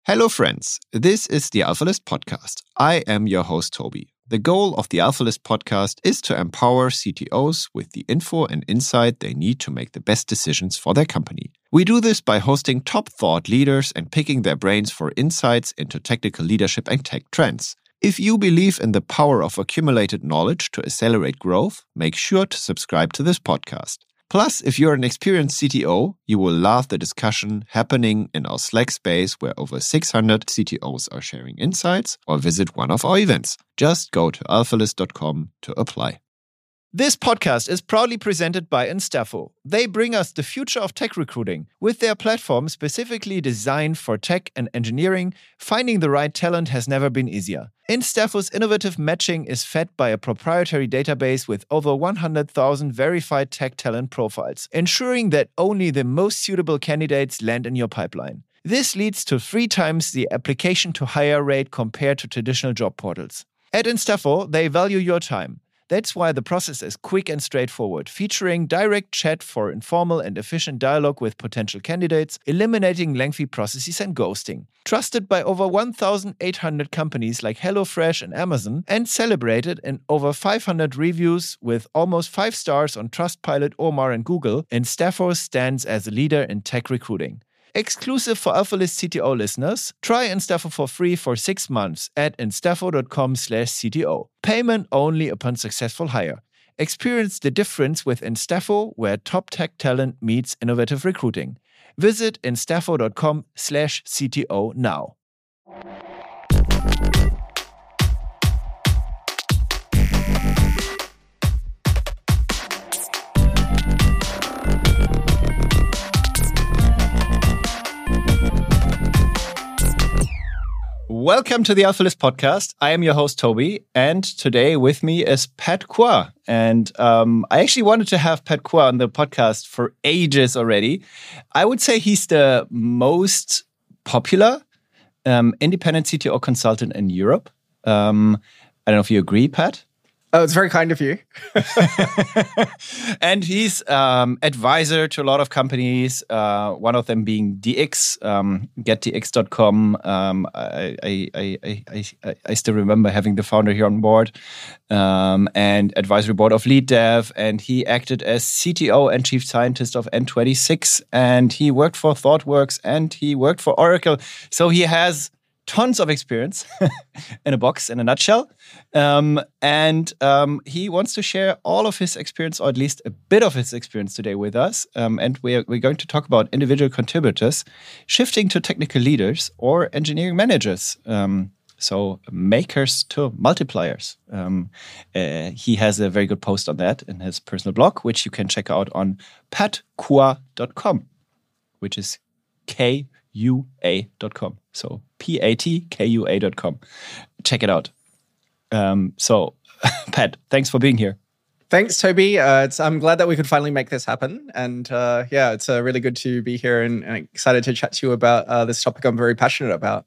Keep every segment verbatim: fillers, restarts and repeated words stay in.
Hello, friends. This is the AlphaList podcast. I am your host, Toby. The goal of the AlphaList podcast is to empower C T Os with the info and insight they need to make the best decisions for their company. We do this by hosting top thought leaders and picking their brains for insights into technical leadership and tech trends. If you believe in the power of accumulated knowledge to accelerate growth, make sure to subscribe to this podcast. Plus, if you're an experienced C T O, you will love the discussion happening in our Slack space where over six hundred C T Os are sharing insights, or visit one of our events. Just go to alphalist dot com to apply. This podcast is proudly presented by Instafo. They bring us the future of tech recruiting. With their platform specifically designed for tech and engineering, finding the right talent has never been easier. Instafo's innovative matching is fed by a proprietary database with over one hundred thousand verified tech talent profiles, ensuring that only the most suitable candidates land in your pipeline. This leads to three times the application to hire rate compared to traditional job portals. At Instafo, they value your time. That's why the process is quick and straightforward, featuring direct chat for informal and efficient dialogue with potential candidates, eliminating lengthy processes and ghosting. Trusted by over one thousand eight hundred companies like HelloFresh and Amazon, and celebrated in over five hundred reviews with almost five stars on Trustpilot, Omar, and Google, Instafo stands as a leader in tech recruiting. Exclusive for AlphaList C T O listeners, try Instafo for free for six months at instafo dot com slash CTO. Payment only upon successful hire. Experience the difference with Instafo, where top tech talent meets innovative recruiting. Visit instafo dot com slash CTO now. Welcome to the AlphaList podcast. I am your host, Toby, and today with me is Pat Kua. And um, I actually wanted to have Pat Kua on the podcast for ages already. I would say he's the most popular um, independent C T O consultant in Europe. Um, I don't know if you agree, Pat. Oh, it's very kind of you. And he's um, advisor to a lot of companies, uh, one of them being D X, um, get D X dot com. Um, I, I, I, I, I still remember having the founder here on board, um, and advisory board of Lead Dev. And he acted as C T O and chief scientist of N twenty-six. And he worked for ThoughtWorks and he worked for Oracle. So he has tons of experience in a box, in a nutshell. Um, and um, he wants to share all of his experience, or at least a bit of his experience today with us. Um, and we're, we're going to talk about individual contributors shifting to technical leaders or engineering managers. Um, so makers to multipliers. Um, uh, he has a very good post on that in his personal blog, which you can check out on pat kua dot com, which is K U A dot com. So P A T K U A dot com. Check it out. Um, so, Pat, thanks for being here. Thanks, Toby. Uh, it's, I'm glad that we could finally make this happen. And uh, yeah, it's uh, really good to be here and, and excited to chat to you about uh, this topic I'm very passionate about.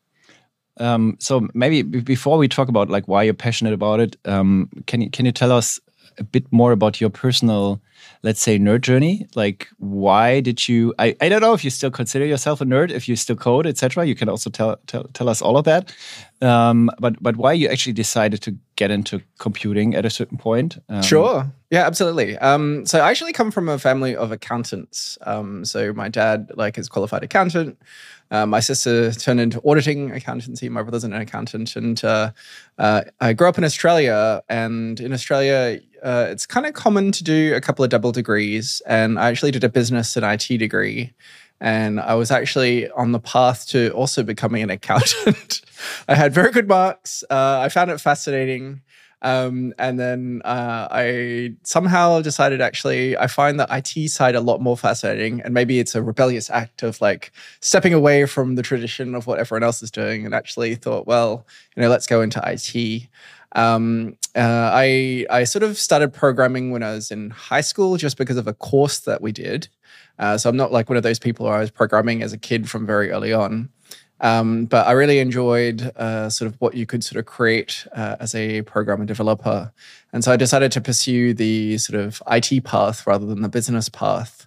Um, so maybe b- before we talk about like why you're passionate about it, um, can you can you tell us a bit more about your personal, let's say, nerd journey? Like, why did you, I, I don't know if you still consider yourself a nerd, if you still code, et cetera. You can also tell, tell tell us all of that. Um, but but why you actually decided to get into computing at a certain point? Um, sure. Yeah, absolutely. Um, so I actually come from a family of accountants. Um, so my dad, like, is a qualified accountant. Uh, my sister turned into auditing accountancy. My brother's an accountant. And uh, uh, I grew up in Australia. And in Australia, uh, it's kind of common to do a couple of double degrees. And I actually did a business and I T degree. And I was actually on the path to also becoming an accountant. I had very good marks. Uh, I found it fascinating. Um, and then uh, I somehow decided, actually, I find the I T side a lot more fascinating. And maybe it's a rebellious act of like stepping away from the tradition of what everyone else is doing, and actually thought, well, you know, let's go into I T. Um, uh, I I sort of started programming when I was in high school just because of a course that we did. Uh, so I'm not like one of those people where I was programming as a kid from very early on. Um, but I really enjoyed uh, sort of what you could sort of create uh, as a programmer developer. And so I decided to pursue the sort of I T path rather than the business path.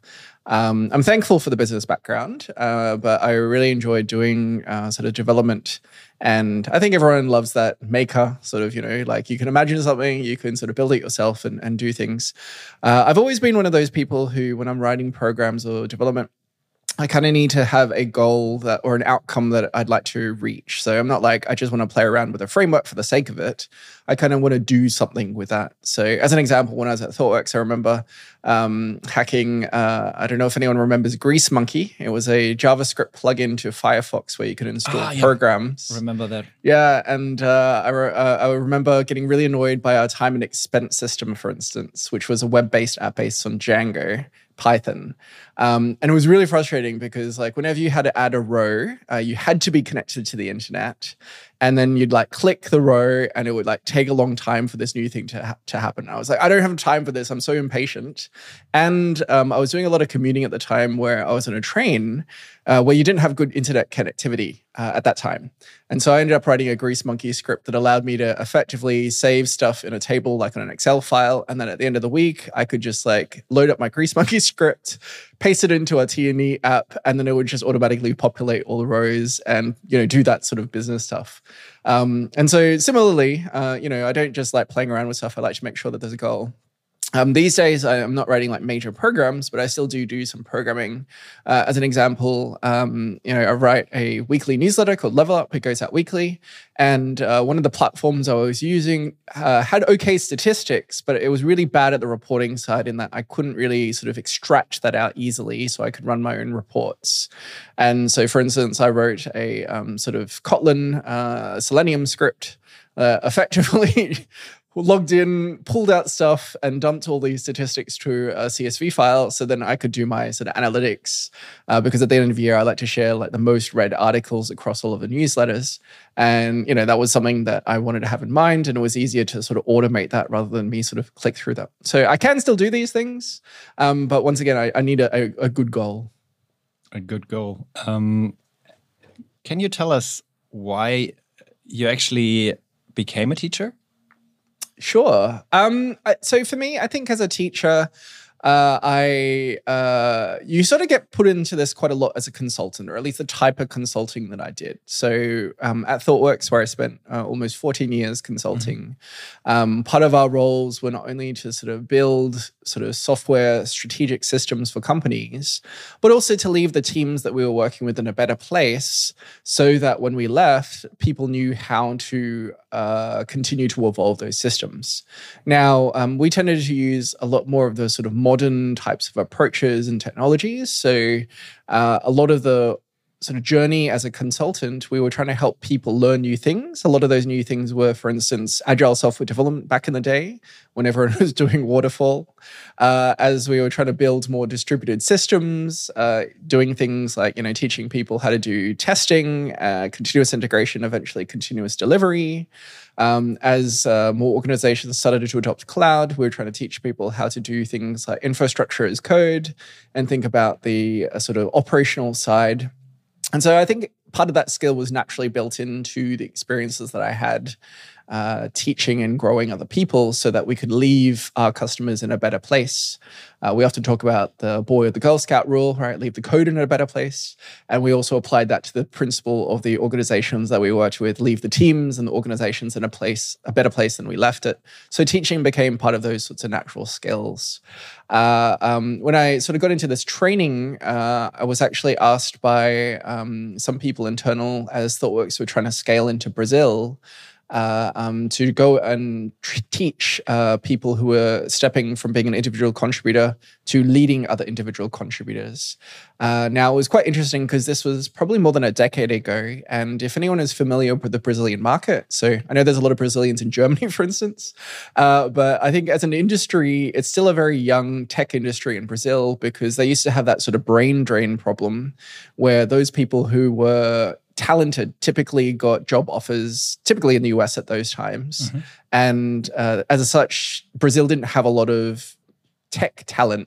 Um, I'm thankful for the business background, uh, but I really enjoyed doing uh, sort of development. And I think everyone loves that maker sort of, you know, like you can imagine something, you can sort of build it yourself and, and do things. Uh, I've always been one of those people who, when I'm writing programs or development, I kind of need to have a goal that or an outcome that I'd like to reach. So I'm not like, I just want to play around with a framework for the sake of it. I kind of want to do something with that. So as an example, when I was at ThoughtWorks, I remember um, hacking, uh, I don't know if anyone remembers Grease Monkey. It was a JavaScript plugin to Firefox where you could install ah, yeah. programs. Remember that. Yeah, and uh, I, re- uh, I remember getting really annoyed by our time and expense system, for instance, which was a web-based app based on Django. Python. Um, and it was really frustrating because like whenever you had to add a row, uh, you had to be connected to the internet. And then you'd like click the row and it would like take a long time for this new thing to, ha- to happen. I was like, I don't have time for this. I'm so impatient. And um, I was doing a lot of commuting at the time where I was on a train uh, where you didn't have good internet connectivity uh, at that time. And so I ended up writing a Grease Monkey script that allowed me to effectively save stuff in a table, like on an Excel file. And then at the end of the week, I could just like load up my Grease Monkey script, paste it into a T and E app, and then it would just automatically populate all the rows and, you know, do that sort of business stuff. Um, and so similarly, uh, you know, I don't just like playing around with stuff. I like to make sure that there's a goal. Um, these days, I, I'm not writing like major programs, but I still do do some programming. Uh, as an example, um, you know, I write a weekly newsletter called Level Up. It goes out weekly. And uh, one of the platforms I was using uh, had okay statistics, but it was really bad at the reporting side in that I couldn't really sort of extract that out easily so I could run my own reports. And so, for instance, I wrote a um, sort of Kotlin uh, Selenium script, uh, effectively logged in, pulled out stuff, and dumped all these statistics to a C S V file. So then I could do my sort of analytics, uh, because at the end of the year, I like to share like the most read articles across all of the newsletters. And, you know, that was something that I wanted to have in mind, and it was easier to sort of automate that rather than me sort of click through that. So I can still do these things, um, but once again, I, I need a, a, a good goal. A good goal. Um, can you tell us why you actually became a teacher? Sure. Um, so for me, I think as a teacher, uh, I uh, you sort of get put into this quite a lot as a consultant, or at least the type of consulting that I did. So um, at ThoughtWorks, where I spent uh, almost fourteen years consulting, mm-hmm. um, part of our roles were not only to sort of build sort of software strategic systems for companies, but also to leave the teams that we were working with in a better place so that when we left, people knew how to uh, continue to evolve those systems. Now, um, we tended to use a lot more of the sort of modern types of approaches and technologies. So uh, a lot of the sort of journey as a consultant, we were trying to help people learn new things. A lot of those new things were, for instance, agile software development back in the day when everyone was doing waterfall. Uh, as we were trying to build more distributed systems, uh, doing things like, you know, teaching people how to do testing, uh, continuous integration, eventually continuous delivery. Um, as uh, more organizations started to adopt cloud, we were trying to teach people how to do things like infrastructure as code and think about the uh, sort of operational side. And so I think part of that skill was naturally built into the experiences that I had uh, teaching and growing other people so that we could leave our customers in a better place. Uh, we often talk about the Boy or the Girl Scout rule, right? Leave the code in a better place. And we also applied that to the principle of the organizations that we worked with, leave the teams and the organizations in a place, a better place than we left it. So teaching became part of those sorts of natural skills. Uh, um, when I sort of got into this training, uh, I was actually asked by um, some people internal as ThoughtWorks were trying to scale into Brazil, Uh, um, to go and t- teach uh, people who were stepping from being an individual contributor to leading other individual contributors. Uh, now, it was quite interesting because this was probably more than a decade ago. And if anyone is familiar with the Brazilian market, so I know there's a lot of Brazilians in Germany, for instance, uh, but I think as an industry, it's still a very young tech industry in Brazil because they used to have that sort of brain drain problem where those people who were talented typically got job offers, typically in the U S at those times. Mm-hmm. And uh, as such, Brazil didn't have a lot of tech talent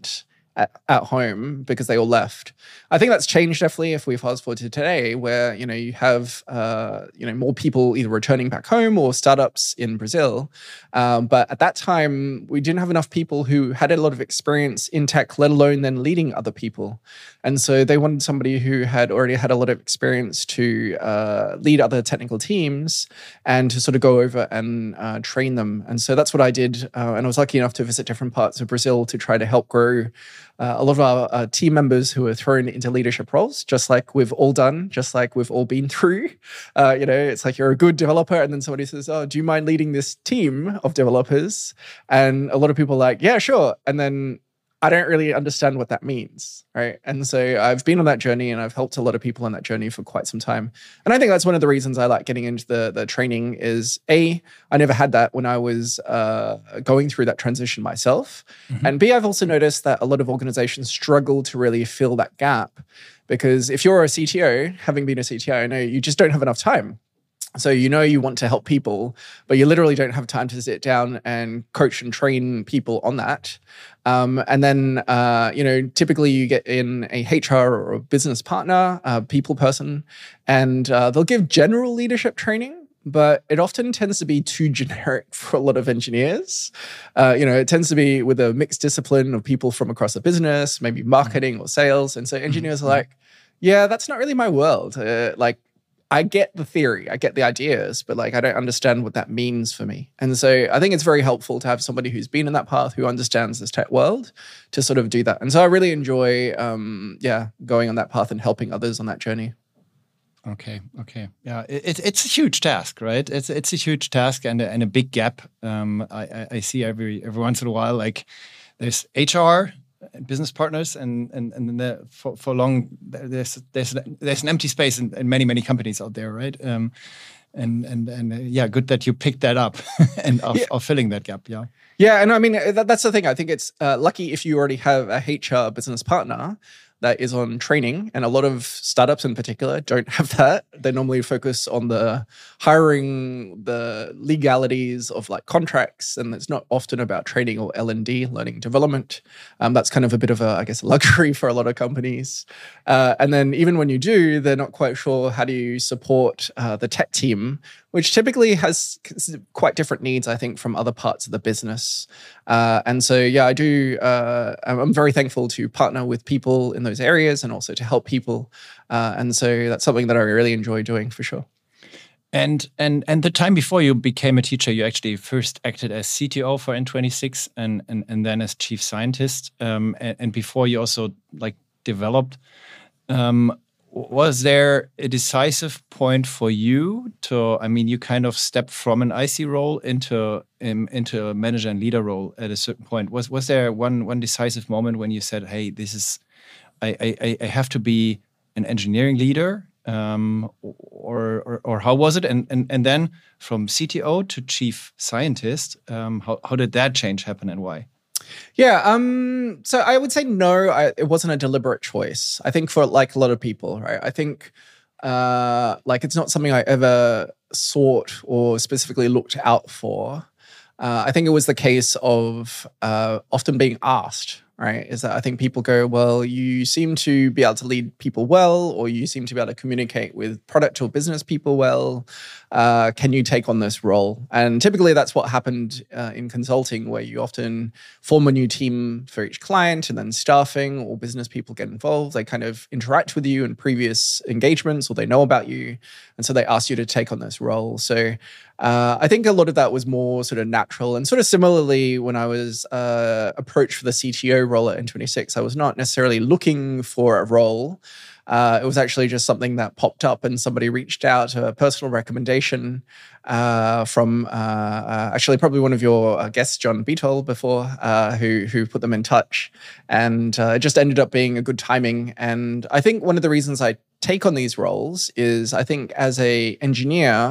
at, at home because they all left. I think that's changed definitely if we fast forward to today, where you know you have uh, you know more people either returning back home or startups in Brazil. Um, but at that time, we didn't have enough people who had a lot of experience in tech, let alone then leading other people. And so they wanted somebody who had already had a lot of experience to uh, lead other technical teams and to sort of go over and uh, train them. And so that's what I did. Uh, and I was lucky enough to visit different parts of Brazil to try to help grow uh, a lot of our uh, team members who were thrown into leadership roles, just like we've all done, just like we've all been through. Uh, you know, it's like you're a good developer and then somebody says, oh, do you mind leading this team of developers? And a lot of people are like, yeah, sure. And then I don't really understand what that means, right? And so I've been on that journey and I've helped a lot of people on that journey for quite some time. And I think that's one of the reasons I like getting into the, the training is A, I never had that when I was uh, going through that transition myself. Mm-hmm. And B, I've also noticed that a lot of organizations struggle to really fill that gap because if you're a C T O, having been a C T O, I know you just don't have enough time. So you know you want to help people, but you literally don't have time to sit down and coach and train people on that. Um, and then, uh, you know, typically you get in a H R or a business partner, a people person, and uh, they'll give general leadership training, but it often tends to be too generic for a lot of engineers. Uh, you know, it tends to be with a mixed discipline of people from across the business, maybe marketing or sales. And so engineers are like, yeah, that's not really my world. Uh, like, I get the theory, I get the ideas, but like I don't understand what that means for me. And so I think it's very helpful to have somebody who's been in that path, who understands this tech world, to sort of do that. And so I really enjoy, um, yeah, going on that path and helping others on that journey. Okay, okay, yeah, it, it's a huge task, right? It's it's a huge task and a, and a big gap. Um, I, I see every every once in a while, like there's H R. Business partners, and and and the, for for long there's there's there's an empty space in, in many many companies out there, right? Um, and and and uh, yeah, good that you picked that up and are, yeah. are filling that gap. Yeah, yeah, and I mean that, that's the thing. I think it's uh, lucky if you already have a H R business partner that is on training, and a lot of startups in particular don't have that. They normally focus on the hiring, the legalities of like contracts, and it's not often about training or L and D, learning and development. Um, that's kind of a bit of a, I guess, luxury for a lot of companies. Uh, and then even when you do, they're not quite sure how do you support uh, the tech team, which typically has quite different needs, I think, from other parts of the business. Uh, and so, yeah, I do, uh, I'm very thankful to partner with people in those areas and also to help people. Uh, and so that's something that I really enjoy doing for sure. And and and the time before you became a teacher, you actually first acted as C T O for N twenty-six and and, and then as chief scientist. Um, and, and before you also like developed. Um, Was there a decisive point for you to, I mean, you kind of stepped from an I C role into um, into a manager and leader role at a certain point. Was was there one one decisive moment when you said, hey, this is, I I, I have to be an engineering leader? Um, or, or or how was it? And and and then from C T O to chief scientist, um, how, how did that change happen and why? Yeah, um, so I would say no, I, it wasn't a deliberate choice. I think for like a lot of people, right? I think uh, like it's not something I ever sought or specifically looked out for. Uh, I think it was the case of uh, often being asked, right? Is that I think people go, well, you seem to be able to lead people well, or you seem to be able to communicate with product or business people well. Uh, can you take on this role? And typically that's what happened uh, in consulting, where you often form a new team for each client and then staffing or business people get involved. They kind of interact with you in previous engagements or they know about you. And so they ask you to take on this role. So uh, I think a lot of that was more sort of natural. And sort of similarly, when I was uh, approached for the C T O role at N twenty-six, I was not necessarily looking for a role. Uh, it was actually just something that popped up and somebody reached out, a personal recommendation uh, from uh, uh, actually probably one of your uh, guests, John Beatol, before, uh, who who put them in touch. And uh, it just ended up being a good timing. And I think one of the reasons I take on these roles is I think as a engineer,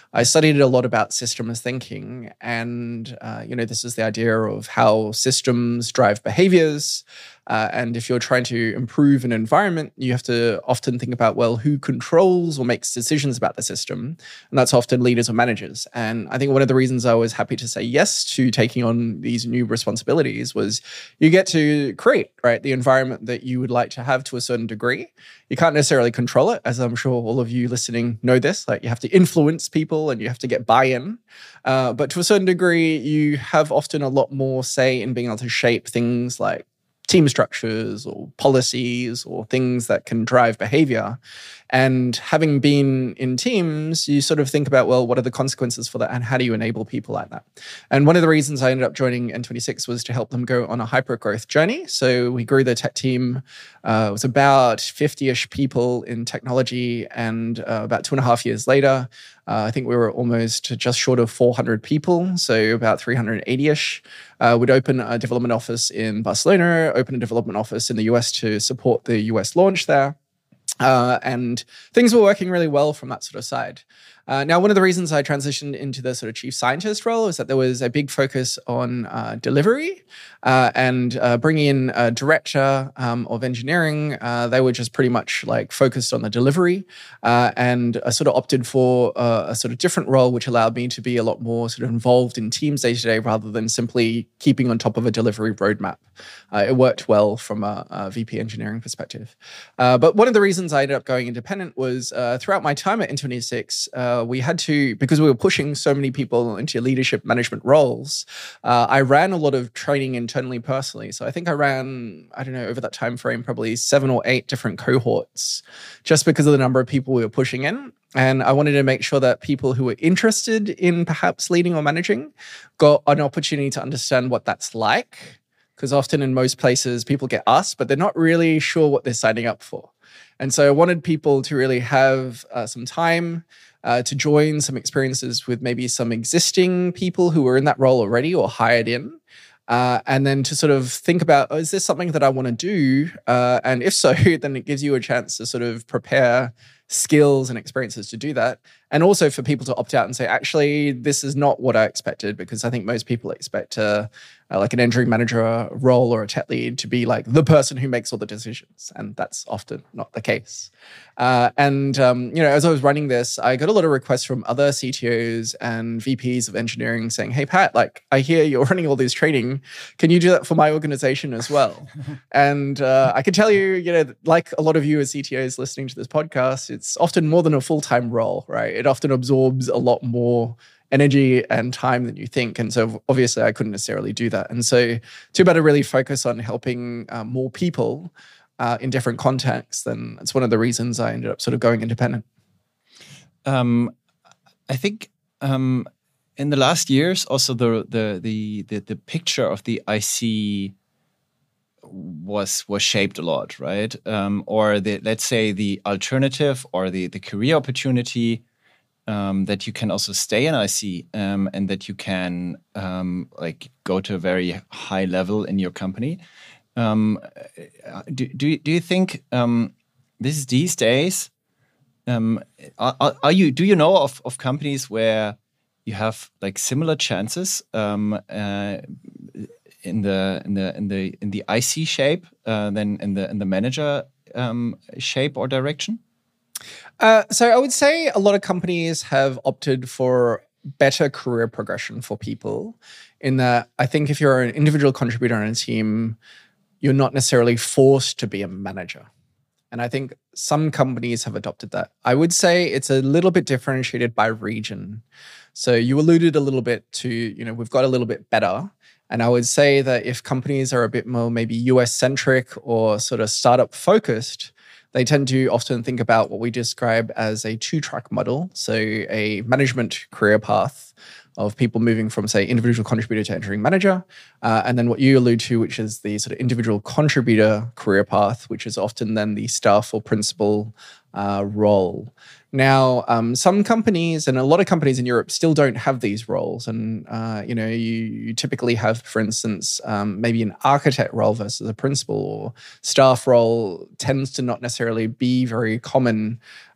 I studied a lot about systems thinking. And, uh, you know, this is the idea of how systems drive behaviors. Uh, and if you're trying to improve an environment, you have to often think about, well, who controls or makes decisions about the system? And that's often leaders or managers. And I think one of the reasons I was happy to say yes to taking on these new responsibilities was you get to create, right, the environment that you would like to have to a certain degree. You can't necessarily control it, as I'm sure all of you listening know this. Like, you have to influence people and you have to get buy-in. Uh, but to a certain degree, you have often a lot more say in being able to shape things like team structures or policies or things that can drive behavior. And having been in teams, you sort of think about, well, what are the consequences for that and how do you enable people like that? And one of the reasons I ended up joining N twenty-six was to help them go on a hyper-growth journey. So we grew the tech team. Uh, it was about fifty-ish people in technology. And uh, about two and a half years later, uh, I think we were almost just short of four hundred people. So about three hundred eighty-ish. Uh, we'd open a development office in Barcelona, open a development office in the U S to support the U S launch there. Uh, and things were working really well from that sort of side. Uh, now, one of the reasons I transitioned into the sort of chief scientist role is that there was a big focus on uh, delivery uh, and uh, bringing in a director um, of engineering. Uh, they were just pretty much like focused on the delivery uh, and I sort of opted for uh, a sort of different role, which allowed me to be a lot more sort of involved in teams day to day rather than simply keeping on top of a delivery roadmap. Uh, it worked well from a, a V P engineering perspective. Uh, but one of the reasons I ended up going independent was uh, throughout my time at N twenty-six, uh, we had to, because we were pushing so many people into leadership management roles, uh, I ran a lot of training internally personally. So I think I ran, I don't know, over that time frame, probably seven or eight different cohorts just because of the number of people we were pushing in. And I wanted to make sure that people who were interested in perhaps leading or managing got an opportunity to understand what that's like. Because often in most places, people get asked, but they're not really sure what they're signing up for. And so I wanted people to really have uh, some time uh, to join some experiences with maybe some existing people who were in that role already or hired in. Uh, and then to sort of think about, oh, is this something that I want to do? Uh, and if so, then it gives you a chance to sort of prepare skills and experiences to do that. And also for people to opt out and say, actually, this is not what I expected, because I think most people expect uh, uh, like an engineering manager role or a tech lead to be like the person who makes all the decisions. And that's often not the case. Uh, and, um, you know, as I was running this, I got a lot of requests from other C T Os and V Ps of engineering saying, hey, Pat, like, I hear you're running all this training. Can you do that for my organization as well? And uh, I can tell you, you know, like a lot of you as C T Os listening to this podcast, it's often more than a full-time role, right? It often absorbs a lot more energy and time than you think. And so obviously I couldn't necessarily do that. And so too bad to really focus on helping uh, more people uh, in different contexts. Then it's one of the reasons I ended up sort of going independent. Um, I think um, in the last years, also the, the the the the picture of the I C was was shaped a lot, right? Um, or the, let's say the alternative or the the career opportunity um, that you can also stay in I C um, and that you can um, like go to a very high level in your company. Um, do do do you think um, this is these days? Um, are, are you do you know of of companies where you have like similar chances um, uh, in the in the in the in the I C shape uh, than in the in the manager um, shape or direction? Uh, so I would say a lot of companies have opted for better career progression for people. In that, I think if you're an individual contributor on a team, you're not necessarily forced to be a manager. And I think some companies have adopted that. I would say it's a little bit differentiated by region. So you alluded a little bit to, you know, we've got a little bit better. And I would say that if companies are a bit more maybe U S-centric or sort of startup focused, they tend to often think about what we describe as a two-track model. So a management career path of people moving from, say, individual contributor to engineering manager. Uh, and then what you allude to, which is the sort of individual contributor career path, which is often then the staff or principal uh, role. Now, um, some companies and a lot of companies in Europe still don't have these roles. And, uh, you know, you, you typically have, for instance, um, maybe an architect role versus a principal, or staff role tends to not necessarily be very common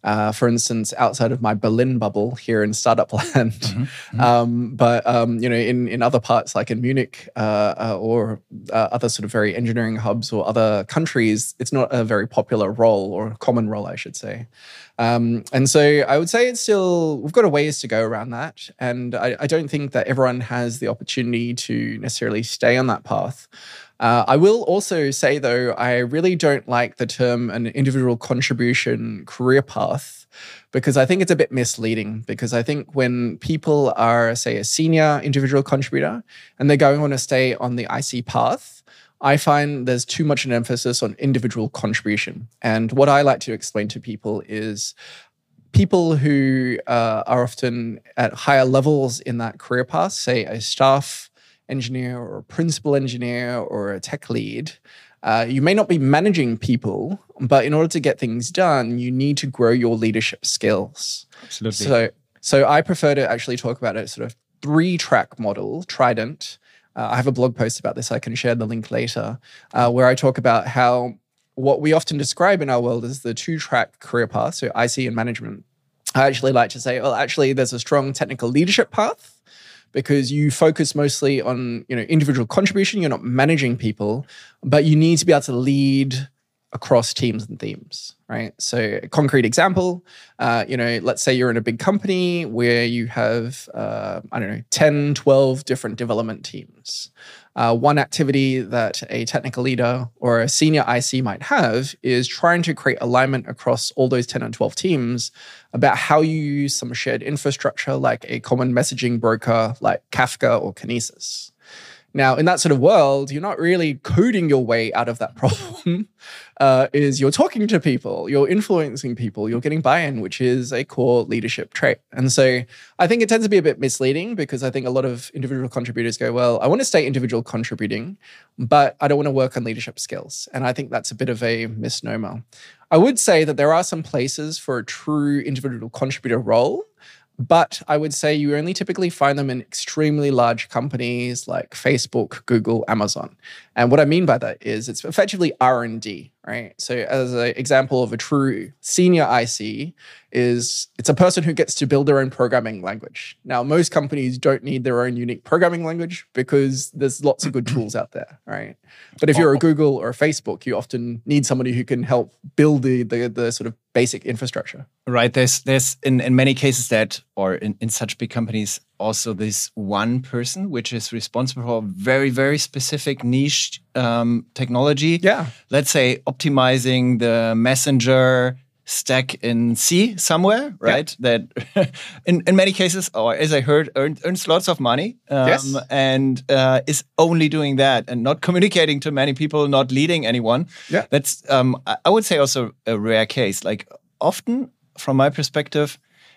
Uh, for instance, outside of my Berlin bubble here in startup land, mm-hmm. Mm-hmm. Um, but um, you know, in, in other parts like in Munich uh, uh, or uh, other sort of very engineering hubs or other countries, it's not a very popular role or a common role, I should say. Um, and so I would say it's still, we've got a ways to go around that. And I, I don't think that everyone has the opportunity to necessarily stay on that path. Uh, I will also say, though, I really don't like the term an individual contribution career path, because I think it's a bit misleading. Because I think when people are, say, a senior individual contributor and they're going on to stay on the I C path, I find there's too much an emphasis on individual contribution. And what I like to explain to people is people who uh, are often at higher levels in that career path, say a staff engineer or a principal engineer or a tech lead, uh, you may not be managing people, but in order to get things done, you need to grow your leadership skills. Absolutely. So, so I prefer to actually talk about a sort of three-track model, Trident. Uh, I have a blog post about this. I can share the link later, uh, where I talk about how what we often describe in our world as the two-track career path, so I C and management. I actually like to say, well, actually, there's a strong technical leadership path because you focus mostly on, you know, individual contribution. You're not managing people, but you need to be able to lead across teams and themes, right? So a concrete example, uh, you know, let's say you're in a big company where you have, uh, I don't know, ten, twelve different development teams. Uh, one activity that a technical leader or a senior I C might have is trying to create alignment across all those ten and twelve teams about how you use some shared infrastructure like a common messaging broker like Kafka or Kinesis. Now, in that sort of world, you're not really coding your way out of that problem. uh, is you're talking to people, you're influencing people, you're getting buy-in, which is a core leadership trait. And so I think it tends to be a bit misleading because I think a lot of individual contributors go, well, I want to stay individual contributing, but I don't want to work on leadership skills. And I think that's a bit of a misnomer. I would say that there are some places for a true individual contributor role, but I would say you only typically find them in extremely large companies like Facebook, Google, Amazon. And what I mean by that is it's effectively R and D, right? So as an example of a true senior I C is it's a person who gets to build their own programming language. Now, most companies don't need their own unique programming language because there's lots of good tools out there, right? But if you're a Google or a Facebook, you often need somebody who can help build the the, the sort of basic infrastructure. Right. There's there's in, in many cases that, or in, in such big companies, also this one person which is responsible for very, very specific niche um, technology. Yeah. Let's say optimizing the messenger stack in C somewhere, right? Yeah. That in, in many cases, or as I heard, earn, earns lots of money um, yes. and uh, is only doing that and not communicating to many people, not leading anyone. Yeah. That's, um, I would say, also a rare case. Like often, from my perspective,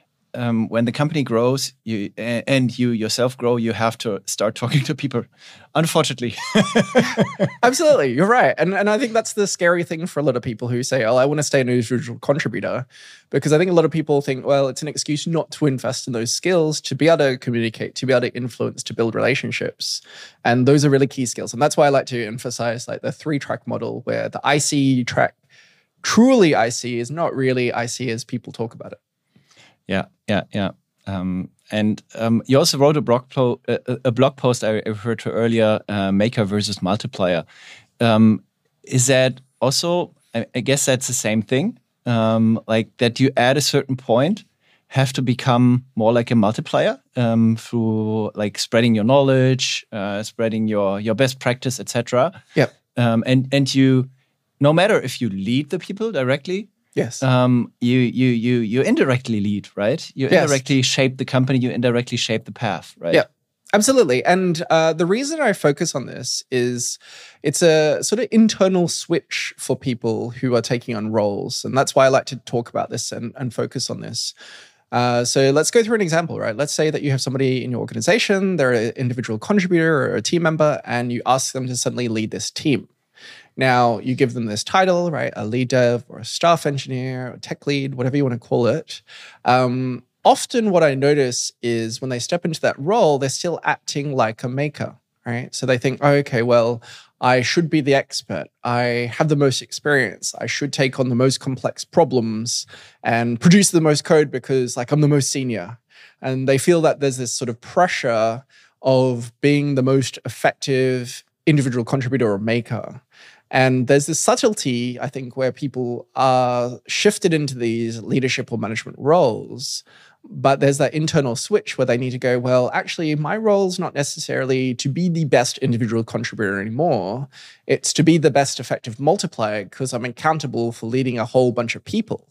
Um, when the company grows you and you yourself grow, you have to start talking to people, unfortunately. Absolutely, you're right. And, and I think that's the scary thing for a lot of people who say, oh, I want to stay an individual contributor. Because I think a lot of people think, well, it's an excuse not to invest in those skills, to be able to communicate, to be able to influence, to build relationships. And those are really key skills. And that's why I like to emphasize like the three-track model where the I C track, truly I C, is not really I C as people talk about it. Yeah, yeah, yeah. Um, and um, you also wrote a blog, po- a, a blog post I referred to earlier, uh, Maker versus Multiplier. Um, is that also, I, I guess that's the same thing, um, like that you at a certain point have to become more like a multiplier um, through like spreading your knowledge, uh, spreading your, your best practice, et cetera. Yeah. Um, and, and you, no matter if you lead the people directly, yes. Um, you you you you indirectly lead, right? You yes. indirectly shape the company. You indirectly shape the path, right? Yeah, absolutely. And uh, the reason I focus on this is it's a sort of internal switch for people who are taking on roles, and that's why I like to talk about this and, and focus on this. Uh, so let's go through an example, right? Let's say that you have somebody in your organization, they're an individual contributor or a team member, and you ask them to suddenly lead this team. Now, you give them this title, right? A lead dev or a staff engineer, or tech lead, whatever you want to call it. Um, often what I notice is when they step into that role, they're still acting like a maker, right? So they think, oh, okay, well, I should be the expert. I have the most experience. I should take on the most complex problems and produce the most code because like I'm the most senior. And they feel that there's this sort of pressure of being the most effective individual contributor or maker. And there's this subtlety, I think, where people are shifted into these leadership or management roles, but there's that internal switch where they need to go, well, actually, my role is not necessarily to be the best individual contributor anymore. It's to be the best effective multiplier because I'm accountable for leading a whole bunch of people.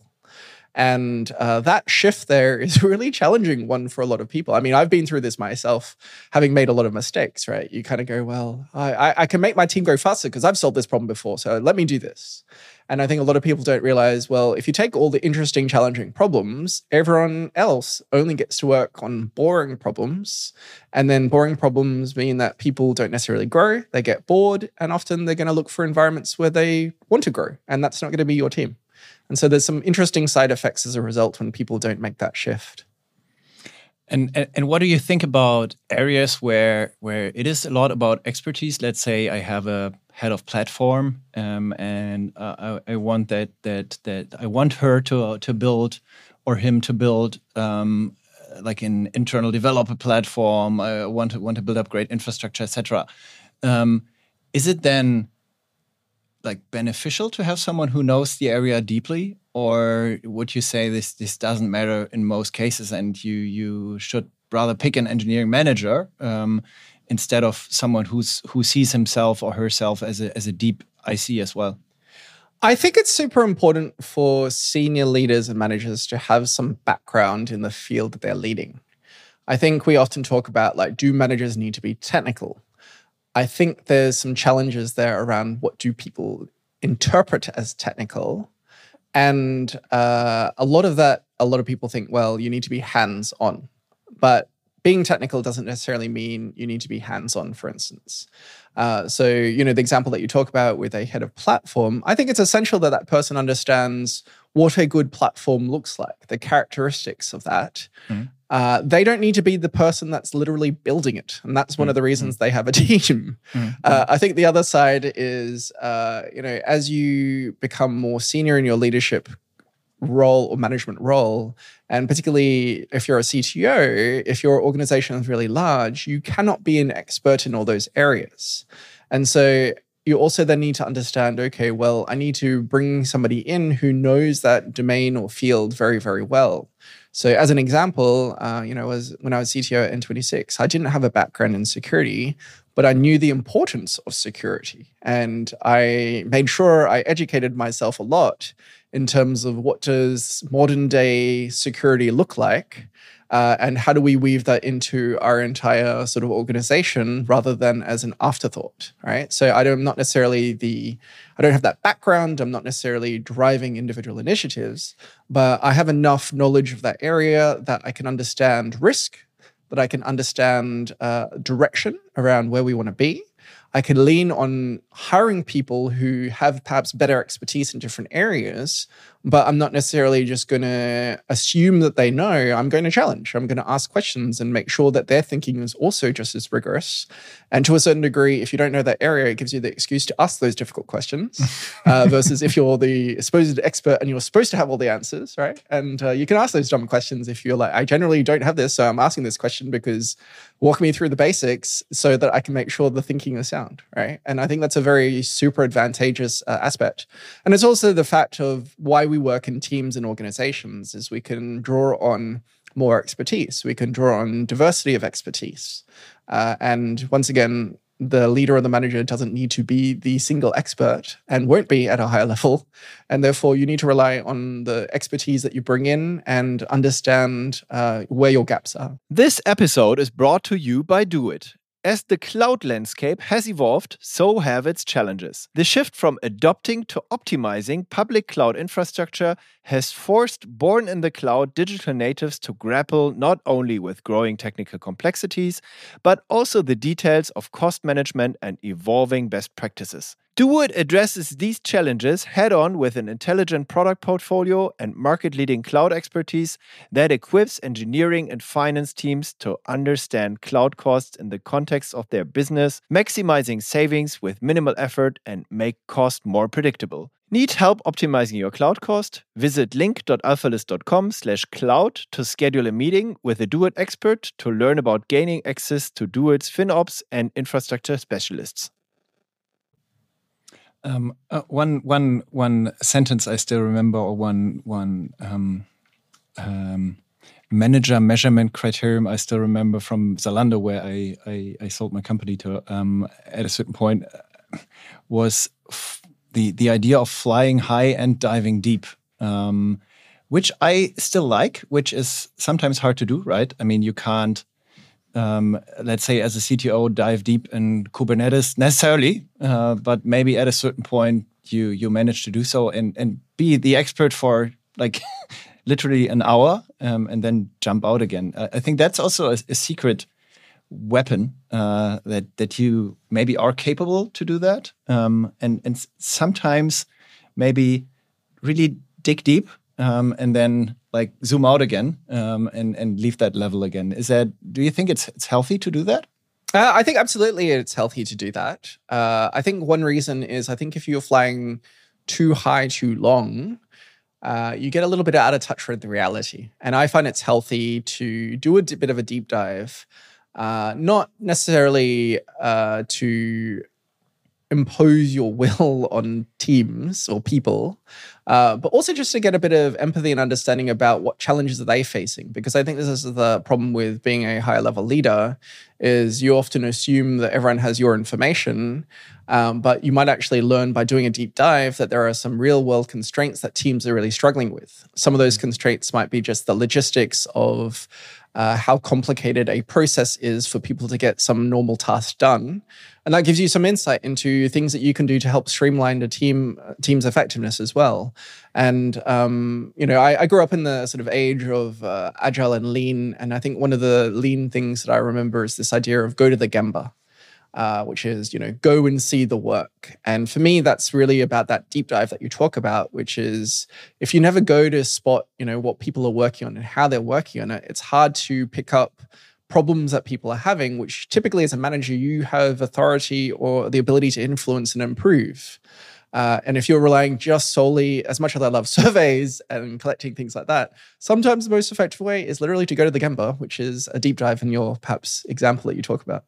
And uh, that shift there is a really challenging one for a lot of people. I mean, I've been through this myself, having made a lot of mistakes, right? You kind of go, well, I, I can make my team go faster because I've solved this problem before, so let me do this. And I think a lot of people don't realize, well, if you take all the interesting, challenging problems, everyone else only gets to work on boring problems. And then boring problems mean that people don't necessarily grow, they get bored, and often they're going to look for environments where they want to grow, and that's not going to be your team. And so there's some interesting side effects as a result when people don't make that shift. And, and and what do you think about areas where where it is a lot about expertise? Let's say I have a head of platform, um, and uh, I, I want that that that I want her to to build or him to build um, like an internal developer platform. I want to want to build up great infrastructure, et cetera. Um, is it then like beneficial to have someone who knows the area deeply, or would you say this this doesn't matter in most cases, and you you should rather pick an engineering manager um, instead of someone who's who sees himself or herself as a as a deep I C as well? I think it's super important for senior leaders and managers to have some background in the field that they're leading. I think we often talk about like, do managers need to be technical? I think there's some challenges there around what do people interpret as technical. And uh, a lot of that, a lot of people think, well, you need to be hands-on. But being technical doesn't necessarily mean you need to be hands-on, for instance. Uh, so, you know, the example that you talk about with a head of platform, I think it's essential that that person understands what a good platform looks like, the characteristics of that. Mm-hmm. Uh, they don't need to be the person that's literally building it. And that's one mm-hmm. of the reasons they have a team. Mm-hmm. Uh, I think the other side is, uh, you know, as you become more senior in your leadership role or management role, and particularly if you're a C T O, if your organization is really large, you cannot be an expert in all those areas. And so you also then need to understand, okay, well, I need to bring somebody in who knows that domain or field very, very well. So as an example, uh, you know, as when I was C T O at N twenty-six, I didn't have a background in security, but I knew the importance of security. And I made sure I educated myself a lot in terms of what does modern day security look like, uh, and how do we weave that into our entire sort of organization rather than as an afterthought, right? So I don't, I'm not necessarily the, I don't have that background. I'm not necessarily driving individual initiatives, but I have enough knowledge of that area that I can understand risk, that I can understand uh, direction around where we want to be. I can lean on hiring people who have perhaps better expertise in different areas, but I'm not necessarily just going to assume that they know. I'm going to challenge. I'm going to ask questions and make sure that their thinking is also just as rigorous. And to a certain degree, if you don't know that area, it gives you the excuse to ask those difficult questions uh, versus if you're the supposed expert and you're supposed to have all the answers, right? And uh, you can ask those dumb questions if you're like, I generally don't have this, so I'm asking this question because walk me through the basics so that I can make sure the thinking is sound, right? And I think that's a very super advantageous uh, aspect. And it's also the fact of why we work in teams and organizations is we can draw on more expertise. We can draw on diversity of expertise. Uh, and once again, the leader or the manager doesn't need to be the single expert and won't be at a higher level. And therefore, you need to rely on the expertise that you bring in and understand uh, where your gaps are. This episode is brought to you by Doit. As the cloud landscape has evolved, so have its challenges. The shift from adopting to optimizing public cloud infrastructure has forced born-in-the-cloud digital natives to grapple not only with growing technical complexities, but also the details of cost management and evolving best practices. DoIt addresses these challenges head-on with an intelligent product portfolio and market-leading cloud expertise that equips engineering and finance teams to understand cloud costs in the context of their business, maximizing savings with minimal effort and make cost more predictable. Need help optimizing your cloud cost? Visit link.alphalist.com slash cloud to schedule a meeting with a DoIt expert to learn about gaining access to DoIt's FinOps and infrastructure specialists. Um, uh, one, one, one sentence I still remember, or one, one um, um, manager measurement criterion I still remember from Zalando, where I, I, I sold my company to. Um, at a certain point, was f- the the idea of flying high and diving deep, um, which I still like, which is sometimes hard to do, right? I mean, you can't. Um, let's say as a C T O, dive deep in Kubernetes necessarily, uh, but maybe at a certain point you you manage to do so and and be the expert for like literally an hour um, and then jump out again. I, I think that's also a, a secret weapon uh, that that you maybe are capable to do that, um, and and sometimes maybe really dig deep um, and then. Like zoom out again um, and and leave that level again. Is that? Do you think it's it's healthy to do that? Uh, I think absolutely it's healthy to do that. Uh, I think one reason is I think if you're flying too high too long, uh, you get a little bit out of touch with the reality. And I find it's healthy to do a d- bit of a deep dive, uh, not necessarily uh, to impose your will on teams or people, uh, but also just to get a bit of empathy and understanding about what challenges are they facing. Because I think this is the problem with being a higher level leader is you often assume that everyone has your information, um, but you might actually learn by doing a deep dive that there are some real world constraints that teams are really struggling with. Some of those constraints might be just the logistics of uh, how complicated a process is for people to get some normal task done. And that gives you some insight into things that you can do to help streamline the team team's effectiveness as well. And um, you know, I, I grew up in the sort of age of uh, agile and lean, and I think one of the lean things that I remember is this idea of go to the Gemba, uh, which is you know go and see the work. And for me, that's really about that deep dive that you talk about, which is if you never go to spot you know what people are working on and how they're working on it, it's hard to pick up problems that people are having, which typically as a manager, you have authority or the ability to influence and improve. Uh, and if you're relying just solely, as much as I love surveys and collecting things like that, sometimes the most effective way is literally to go to the Gemba, which is a deep dive in your perhaps example that you talk about.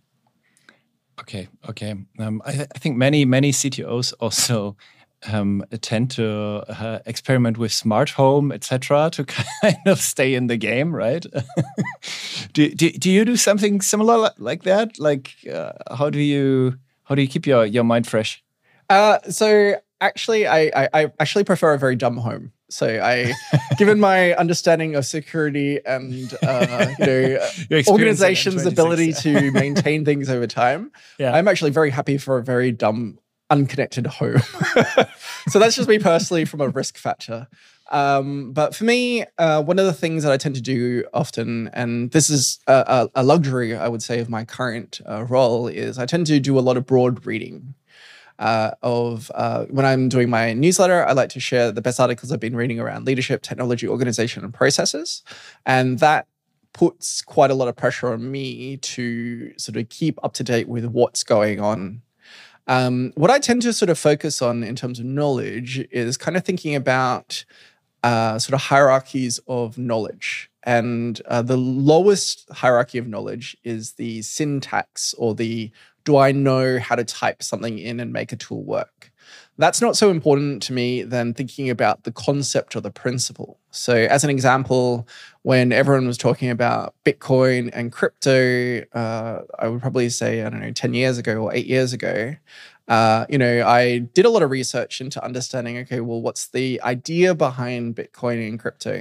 Okay, okay. Um, I, th- I think many, many C T Os also Um, tend to uh, experiment with smart home, et cetera, to kind of stay in the game, right? do, do do you do something similar like that? Like, uh, how do you how do you keep your, your mind fresh? Uh, so actually, I, I I actually prefer a very dumb home. So I, given my understanding of security and uh, you know organization's ability to maintain things over time, yeah. I'm actually very happy for a very dumb, unconnected home. So that's just me personally from a risk factor. Um, but for me, uh, one of the things that I tend to do often, and this is a, a luxury, I would say, of my current uh, role, is I tend to do a lot of broad reading. Uh, of uh, when I'm doing my newsletter, I like to share the best articles I've been reading around leadership, technology, organization, and processes. And that puts quite a lot of pressure on me to sort of keep up to date with what's going on. Um, what I tend to sort of focus on in terms of knowledge is kind of thinking about uh, sort of hierarchies of knowledge. And uh, the lowest hierarchy of knowledge is the syntax or the do I know how to type something in and make a tool work? That's not so important to me than thinking about the concept or the principle. So as an example, when everyone was talking about Bitcoin and crypto, uh, I would probably say, I don't know, ten years ago or eight years ago, uh, you know, I did a lot of research into understanding, okay, well, what's the idea behind Bitcoin and crypto?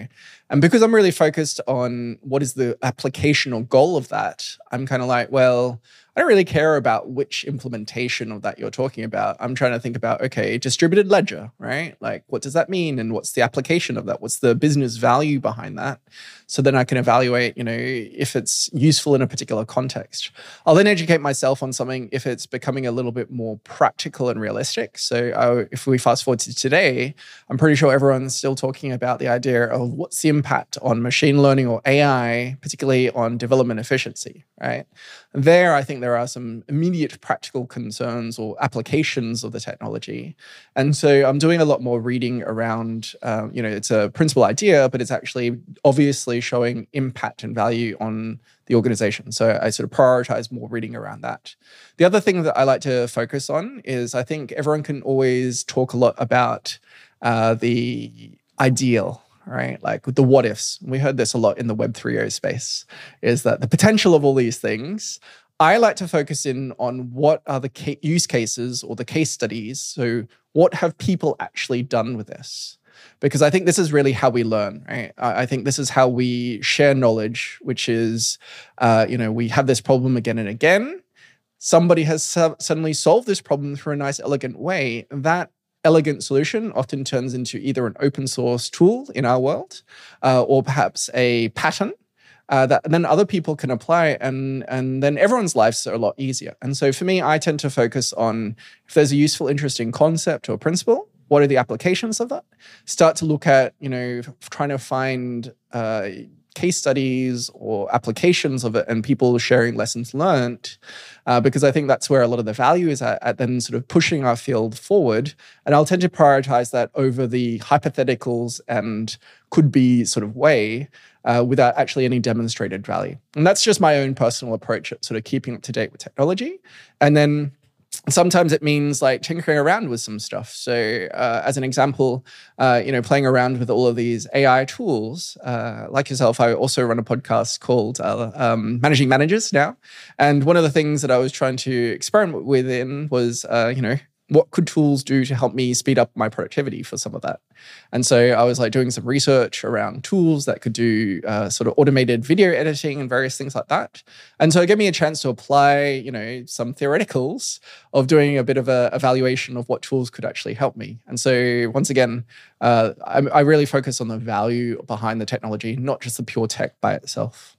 And because I'm really focused on what is the application or goal of that, I'm kind of like, well, I don't really care about which implementation of that you're talking about. I'm trying to think about, okay, distributed ledger, right? Like, what does that mean? And what's the application of that? What's the business value behind that? So then I can evaluate, you know, if it's useful in a particular context. I'll then educate myself on something if it's becoming a little bit more practical and realistic. So uh, if we fast forward to today, I'm pretty sure everyone's still talking about the idea of what's the impact on machine learning or A I, particularly on development efficiency, right? There, I think there are some immediate practical concerns or applications of the technology. And so I'm doing a lot more reading around, um, you know, it's a principal idea, but it's actually obviously showing impact and value on the organization. So I sort of prioritize more reading around that. The other thing that I like to focus on is I think everyone can always talk a lot about uh, the ideal, right? Like the what ifs. We heard this a lot in the Web three point oh space, is that the potential of all these things. I like to focus in on what are the ca- use cases or the case studies. So what have people actually done with this? Because I think this is really how we learn, right? I, I think this is how we share knowledge, which is, uh, you know, we have this problem again and again. Somebody has su- suddenly solved this problem through a nice, elegant way. That elegant solution often turns into either an open source tool in our world uh, or perhaps a pattern uh, that then other people can apply, and, and then everyone's lives are a lot easier. And so for me, I tend to focus on if there's a useful, interesting concept or principle, what are the applications of that? Start to look at, you know, trying to find uh, case studies or applications of it and people sharing lessons learned, uh, because I think that's where a lot of the value is at, at then sort of pushing our field forward. And I'll tend to prioritize that over the hypotheticals and could be sort of way uh, without actually any demonstrated value. And that's just my own personal approach at sort of keeping up to date with technology. And then sometimes it means like tinkering around with some stuff. So uh, as an example, uh, you know, playing around with all of these A I tools. Uh, like yourself, I also run a podcast called uh, um, Managing Managers now. And one of the things that I was trying to experiment within was, uh, you know, what could tools do to help me speed up my productivity for some of that? And so I was like doing some research around tools that could do uh, sort of automated video editing and various things like that. And so it gave me a chance to apply, you know, some theoreticals of doing a bit of a evaluation of what tools could actually help me. And so once again, uh, I, I really focus on the value behind the technology, not just the pure tech by itself.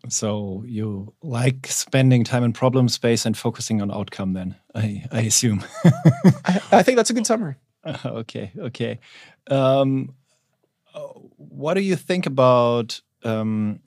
So you like spending time in problem space and focusing on outcome then, I, I assume. I, I think that's a good summary. Okay, okay. Um, what do you think about um,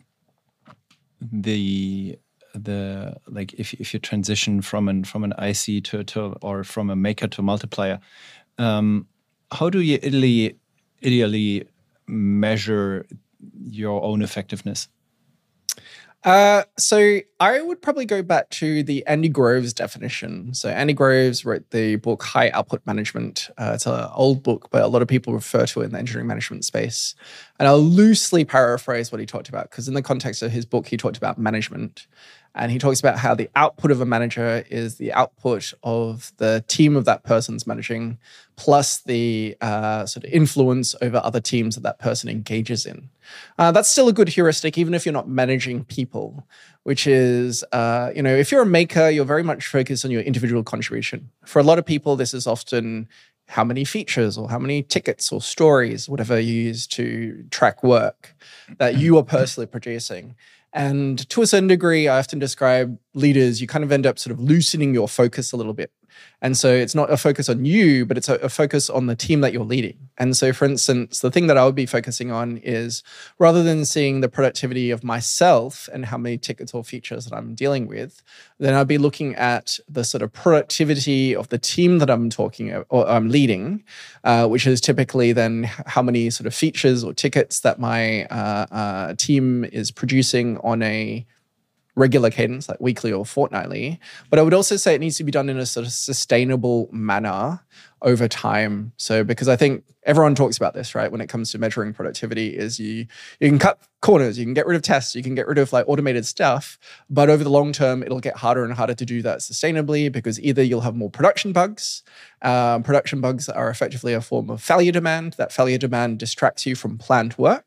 the the like if if you transition from an from an I C to to or from a maker to multiplier? Um, how do you ideally ideally measure your own effectiveness? Uh, so I would probably go back to the Andy Groves definition. So Andy Groves wrote the book High Output Management. Uh, it's an old book, but a lot of people refer to it in the engineering management space. And I'll loosely paraphrase what he talked about, because in the context of his book, he talked about management. And he talks about how the output of a manager is the output of the team of that person's managing, plus the uh, sort of influence over other teams that that person engages in. Uh, that's still a good heuristic, even if you're not managing people, which is, uh, you know, if you're a maker, you're very much focused on your individual contribution. For a lot of people, this is often how many features or how many tickets or stories, whatever you use to track work that you are personally producing. And to a certain degree, I often describe leaders, you kind of end up sort of loosening your focus a little bit. And so it's not a focus on you, but it's a, a focus on the team that you're leading. And so, for instance, the thing that I would be focusing on is rather than seeing the productivity of myself and how many tickets or features that I'm dealing with, then I'd be looking at the sort of productivity of the team that I'm talking or I'm leading, uh, which is typically then how many sort of features or tickets that my uh, uh, team is producing on a regular cadence, like weekly or fortnightly. But I would also say it needs to be done in a sort of sustainable manner over time. So because I think everyone talks about this, right? When it comes to measuring productivity is you you can cut corners, you can get rid of tests, you can get rid of like automated stuff, but over the long term, it'll get harder and harder to do that sustainably because either you'll have more production bugs. Um, production bugs are effectively a form of failure demand. That failure demand distracts you from planned work.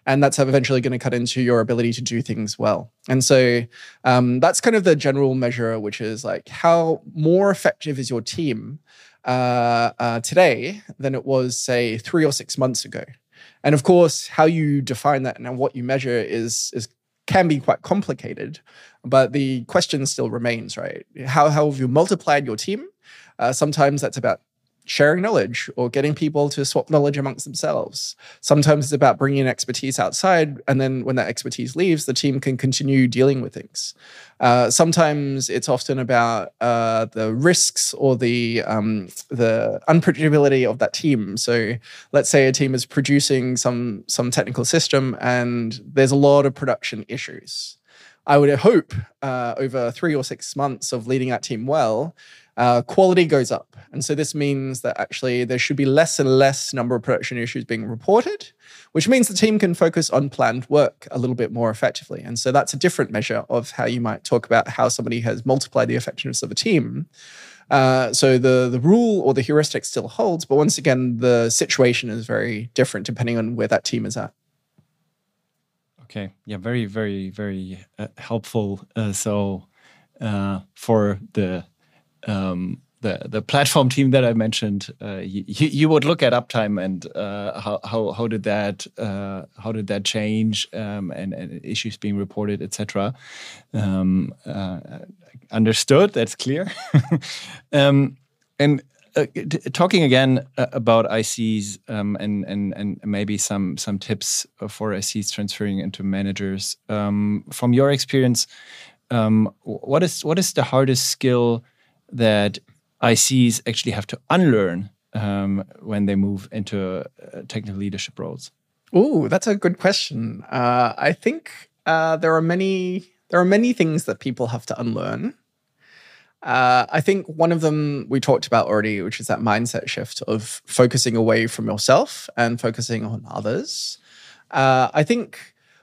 And that's eventually going to cut into your ability to do things well. And so um, that's kind of the general measure, which is like how more effective is your team uh, uh, today than it was, say, three or six months ago. And of course, how you define that and what you measure is, is can be quite complicated, but the question still remains, right? How, how have you multiplied your team? Uh, sometimes that's about sharing knowledge or getting people to swap knowledge amongst themselves. Sometimes it's about bringing in expertise outside, and then when that expertise leaves, the team can continue dealing with things. Uh, sometimes it's often about uh, the risks or the um, the unpredictability of that team. So let's say a team is producing some some technical system and there's a lot of production issues. I would hope uh, over three or six months of leading that team well, uh, quality goes up. And so this means that actually there should be less and less number of production issues being reported, which means the team can focus on planned work a little bit more effectively. And so that's a different measure of how you might talk about how somebody has multiplied the effectiveness of a team. Uh, so the, the rule or the heuristic still holds, but once again, the situation is very different depending on where that team is at. Okay. Yeah. Very, very, very uh, helpful. Uh, so uh, for the um, the the platform team that I mentioned, uh, you, you would look at uptime and uh, how how how did that uh, how did that change um, and, and issues being reported, et cetera. Um, uh, understood. That's clear. um, and. Uh, t- talking again uh, about I Cs um, and and and maybe some some tips for I Cs transferring into managers. Um, from your experience, um, what is what is the hardest skill that I Cs actually have to unlearn um, when they move into uh, technical leadership roles? Oh, that's a good question. Uh, I think uh, there are many there are many things that people have to unlearn. Uh, I think one of them we talked about already, which is that mindset shift of focusing away from yourself and focusing on others. Uh, I think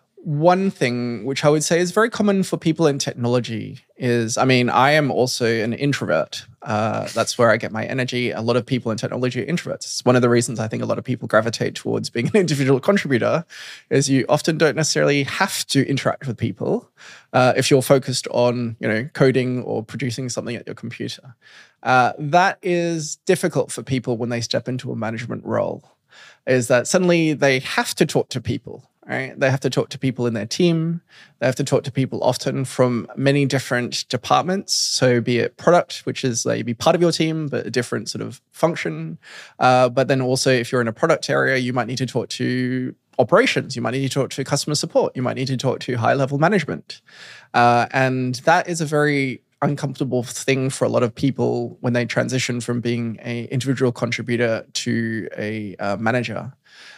one thing which I would say is very common for people in technology is, I mean, I am also an introvert. Uh, that's where I get my energy. A lot of people in technology are introverts. It's one of the reasons I think a lot of people gravitate towards being an individual contributor is you often don't necessarily have to interact with people uh, if you're focused on, you know, coding or producing something at your computer. Uh, that is difficult for people when they step into a management role, is that suddenly they have to talk to people. Right? They have to talk to people in their team. They have to talk to people often from many different departments. So be it product, which is maybe part of your team, but a different sort of function. Uh, but then also if you're in a product area, you might need to talk to operations. You might need to talk to customer support. You might need to talk to high-level management. Uh, and that is a very uncomfortable thing for a lot of people when they transition from being an individual contributor to a uh, manager.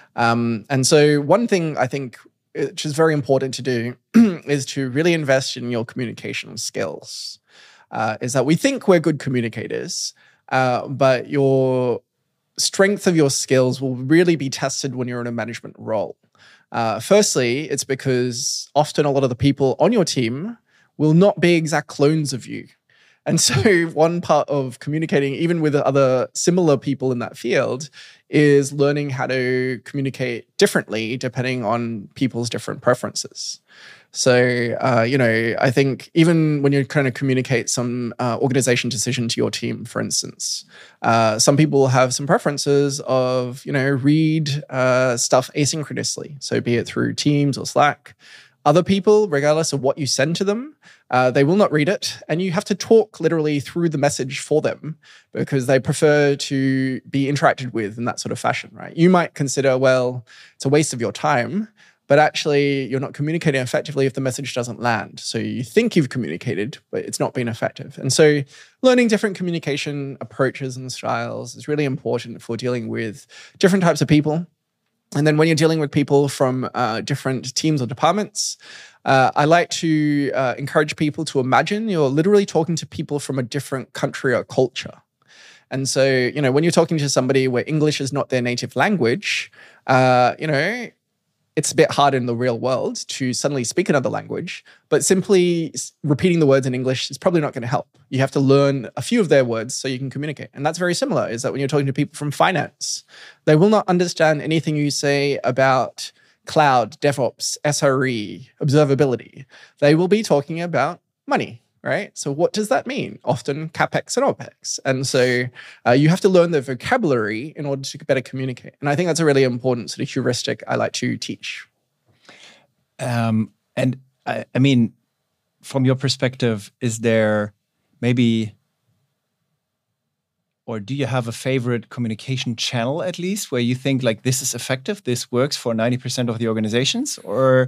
Um, and so one thing I think which is very important to do is to really invest in your communication skills. Uh, is that we think we're good communicators, uh, but your strength of your skills will really be tested when you're in a management role. Uh, firstly, it's because often a lot of the people on your team will not be exact clones of you. And so one part of communicating, even with other similar people in that field, is learning how to communicate differently depending on people's different preferences. So, uh, you know, I think even when you're trying to communicate some uh, organization decision to your team, for instance, uh, some people have some preferences of, you know, read uh, stuff asynchronously. So be it through Teams or Slack. Other people, regardless of what you send to them, uh, they will not read it. And you have to talk literally through the message for them because they prefer to be interacted with in that sort of fashion, right? You might consider, well, it's a waste of your time, but actually you're not communicating effectively if the message doesn't land. So you think you've communicated, but it's not been effective. And so learning different communication approaches and styles is really important for dealing with different types of people. And then when you're dealing with people from uh, different teams or departments, uh, I like to uh, encourage people to imagine you're literally talking to people from a different country or culture. And so, you know, when you're talking to somebody where English is not their native language, uh, you know, it's a bit hard in the real world to suddenly speak another language, but simply repeating the words in English is probably not going to help. You have to learn a few of their words so you can communicate. And that's very similar, is that when you're talking to people from finance, they will not understand anything you say about cloud, DevOps, S R E, observability, they will be talking about money, right? So what does that mean? Often CapEx and OpEx. And so uh, you have to learn the vocabulary in order to better communicate. And I think that's a really important sort of heuristic I like to teach. Um, and I, I mean, from your perspective, is there maybe, or do you have a favorite communication channel at least where you think like this is effective, this works for ninety percent of the organizations? Or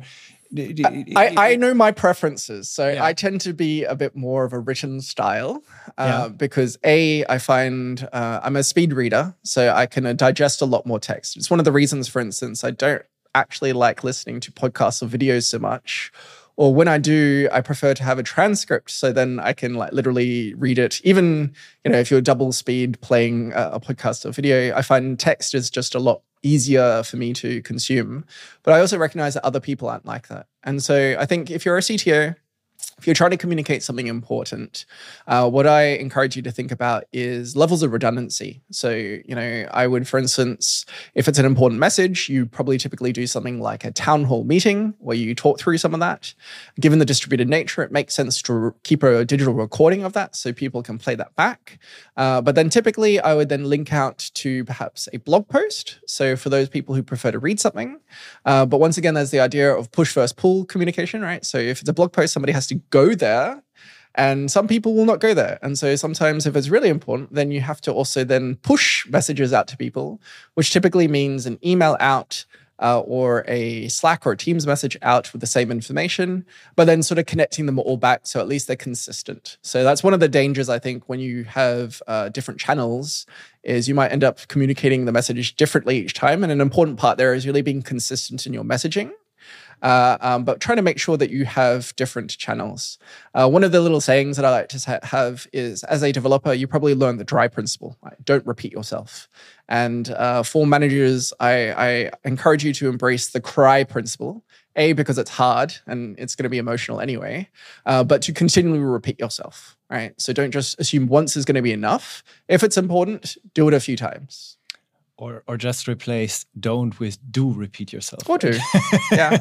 I, I know my preferences. So yeah. I tend to be a bit more of a written style uh, yeah. because A, I find uh, I'm a speed reader, so I can uh, digest a lot more text. It's one of the reasons, for instance, I don't actually like listening to podcasts or videos so much. Or when I do, I prefer to have a transcript, so then I can like literally read it. Even, you know, if you're double speed playing a, a podcast or video, I find text is just a lot easier for me to consume. But I also recognize that other people aren't like that. And so I think if you're a C T O, if you're trying to communicate something important, uh, what I encourage you to think about is levels of redundancy. So, you know, I would, for instance, if it's an important message, you probably typically do something like a town hall meeting where you talk through some of that. Given the distributed nature, it makes sense to keep a digital recording of that so people can play that back. Uh, but then typically I would then link out to perhaps a blog post. So for those people who prefer to read something. Uh, but once again, there's the idea of push versus pull communication, right? So if it's a blog post, somebody has to go there, and some people will not go there. And so sometimes if it's really important, then you have to also then push messages out to people, which typically means an email out uh, or a Slack or a Teams message out with the same information, but then sort of connecting them all back so at least they're consistent. So that's one of the dangers, I think, when you have uh, different channels, is you might end up communicating the message differently each time. And an important part there is really being consistent in your messaging. Uh, um, but trying to make sure that you have different channels. Uh, one of the little sayings that I like to ha- have is, as a developer, you probably learn the DRY principle. Right? Don't repeat yourself. And uh, for managers, I, I encourage you to embrace the CRY principle. A, because it's hard and it's going to be emotional anyway, uh, but to continually repeat yourself. Right? So don't just assume once is going to be enough. If it's important, do it a few times. Or or just replace don't with do repeat yourself. Or do. Yeah.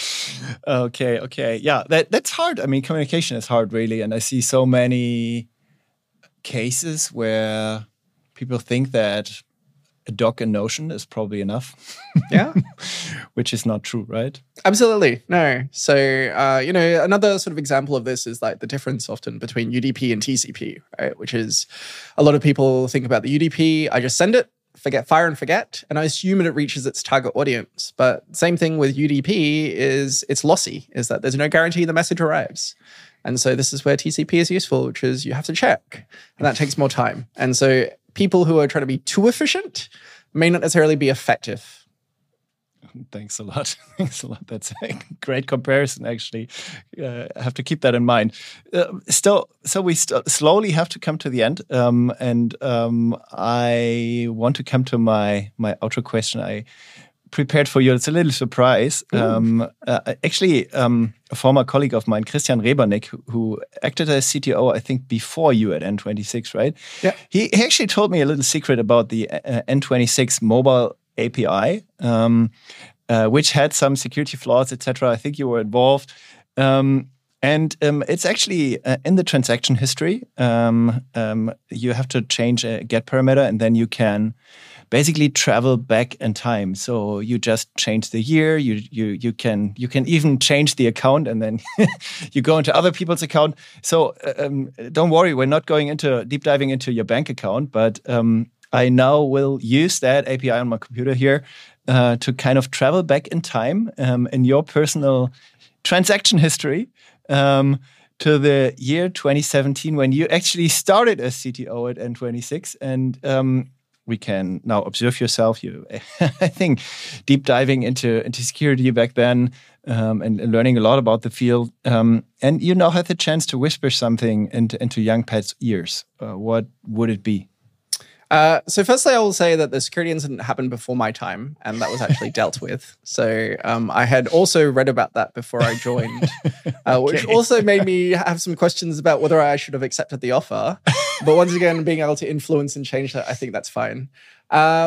okay, okay. Yeah, that that's hard. I mean, communication is hard, really. And I see so many cases where people think that a doc in Notion is probably enough. Yeah. Which is not true, right? Absolutely. No. So, uh, you know, another sort of example of this is like the difference often between U D P and T C P, right? Which is a lot of people think about the U D P, I just send it, forget, fire and forget, and I assume that it reaches its target audience. But same thing with U D P is it's lossy, is that there's no guarantee the message arrives. And so this is where T C P is useful, which is you have to check, and that takes more time. And so people who are trying to be too efficient may not necessarily be effective. Thanks a lot. Thanks a lot. That's a great comparison, actually. Uh, I have to keep that in mind. Uh, still, so we st- slowly have to come to the end. Um, and um, I want to come to my, my outro question I prepared for you. It's a little surprise. Um, uh, actually, um, a former colleague of mine, Christian Rebernick, who, who acted as C T O, I think, before you at N twenty-six, right? Yeah. He, he actually told me a little secret about the uh, N twenty-six mobile A P I, um, uh, which had some security flaws, et cetera. I think you were involved. Um, and um, it's actually uh, in the transaction history. Um, um, you have to change a get parameter, and then you can basically travel back in time. So you just change the year. You you you can you can even change the account, and then you go into other people's account. So um, don't worry, we're not going into deep diving into your bank account, but um, I now will use that A P I on my computer here uh, to kind of travel back in time um, in your personal transaction history um, to the year twenty seventeen when you actually started as C T O at N twenty-six. And um, we can now observe yourself. You, I think, deep diving into, into security back then um, and, and learning a lot about the field. Um, and you now had the chance to whisper something into, into young Pat's ears. Uh, what would it be? Uh, so firstly, I will say that the security incident happened before my time, and that was actually dealt with. So um, I had also read about that before I joined, uh, which Okay. also made me have some questions about whether I should have accepted the offer. But once again, being able to influence and change that, I think that's fine. Um,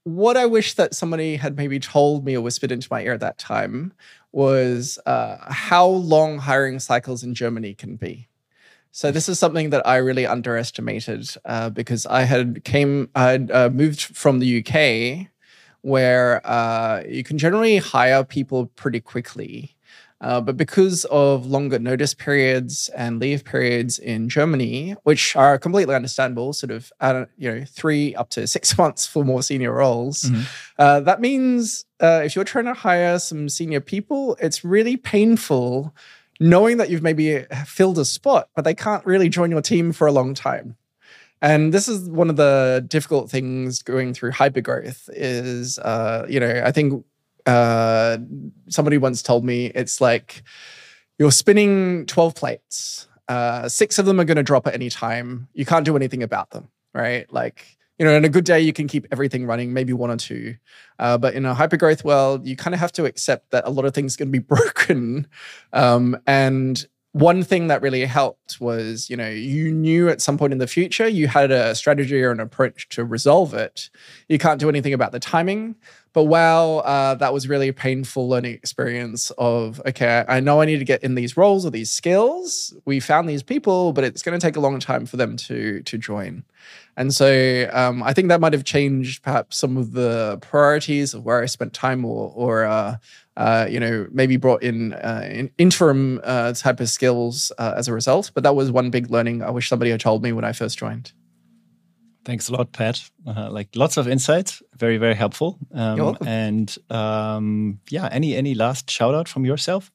what I wish that somebody had maybe told me or whispered into my ear at that time was uh, how long hiring cycles in Germany can be. So this is something that I really underestimated uh, because I had came I had uh, moved from the U K, where uh, you can generally hire people pretty quickly. Uh, but because of longer notice periods and leave periods in Germany, which are completely understandable, sort of, uh, you know, three up to six months for more senior roles, mm-hmm. uh, that means uh, if you're trying to hire some senior people, it's really painful knowing that you've maybe filled a spot, but they can't really join your team for a long time. And this is one of the difficult things going through hypergrowth is, uh, you know, I think Uh, somebody once told me it's like you're spinning twelve plates. Uh, six of them are going to drop at any time. You can't do anything about them, right? Like, you know, in a good day, you can keep everything running, maybe one or two. Uh, but in a hypergrowth world, you kind of have to accept that a lot of things are going to be broken. Um, and one thing that really helped was, you know, you knew at some point in the future you had a strategy or an approach to resolve it. You can't do anything about the timing. But wow, uh, that was really a painful learning experience of, okay, I know I need to get in these roles or these skills. We found these people, but it's going to take a long time for them to, to join. And so um, I think that might have changed perhaps some of the priorities of where I spent time or, or uh, uh, you know, maybe brought in, uh, in interim uh, type of skills uh, as a result. But that was one big learning I wish somebody had told me when I first joined. Thanks a lot, Pat. Uh, like lots of insights, very, very helpful. Um, You're welcome. And um, yeah, any any last shout out from yourself?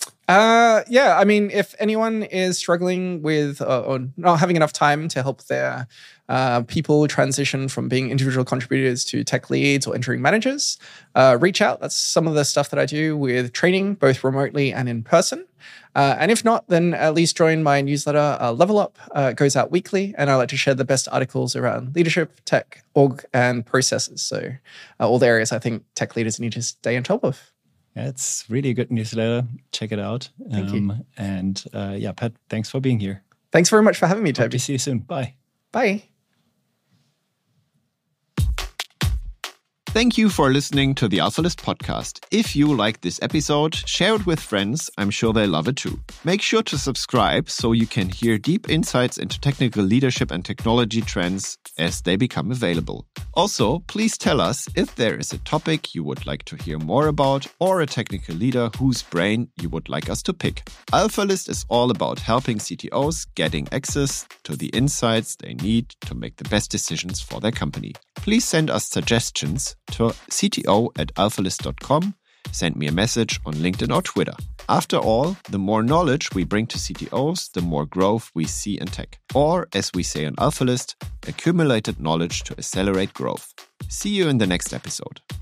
Uh, yeah, I mean, if anyone is struggling with uh, or not having enough time to help their uh, people transition from being individual contributors to tech leads or interim managers, uh, reach out. That's some of the stuff that I do with training, both remotely and in person. Uh, and if not, then at least join my newsletter, uh, Level Up. Uh, it goes out weekly, and I like to share the best articles around leadership, tech, org, and processes. So uh, all the areas I think tech leaders need to stay on top of. Yeah, it's really a good newsletter. Check it out. Thank um, you. And uh, yeah, Pat, thanks for being here. Thanks very much for having me, Hope Toby. to see you soon. Bye. Bye. Thank you for listening to the AlphaList podcast. If you like this episode, share it with friends. I'm sure they love it too. Make sure to subscribe so you can hear deep insights into technical leadership and technology trends as they become available. Also, please tell us if there is a topic you would like to hear more about or a technical leader whose brain you would like us to pick. AlphaList is all about helping C T Os getting access to the insights they need to make the best decisions for their company. Please send us suggestions to C T O at alphalist dot com. Send me a message on LinkedIn or Twitter. After all, the more knowledge we bring to C T Os, the more growth we see in tech. Or, as we say on AlphaList, accumulated knowledge to accelerate growth. See you in the next episode.